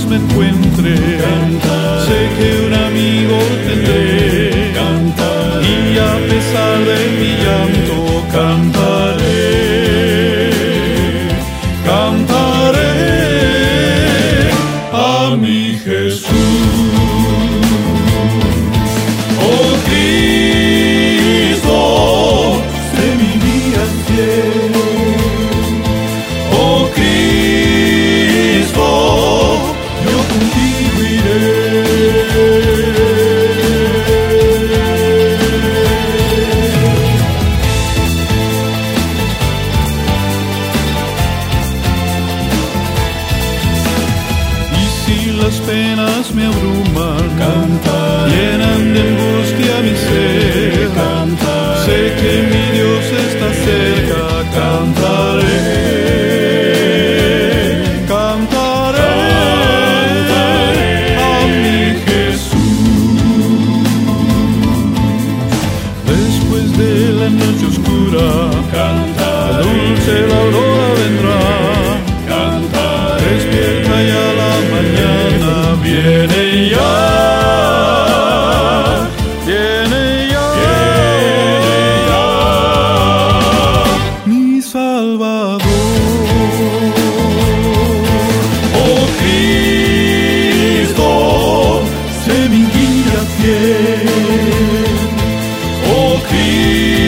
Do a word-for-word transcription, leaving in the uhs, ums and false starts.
me encuentre, cantaré. Sé que un amigo tendré, cantaré. Y a pesar de mi llanto, cantaré, cantaré a mi Jesús. Oh Cristo, sé mi guía fiel. Oh Cristo, yo contigo iré. Y si las penas me abruman, cantaré. Llenan de angustia mi ser, cantaré. Sé que mi Dios está cerca, cantaré, cantaré, cantaré a mi Jesús. Después de la noche oscura, cantaré. Dulce la aurora vendrá, cantaré. Despierta ya la mañana, viene ya. Oh Cristo, sé mi guía fiel. Oh Cristo.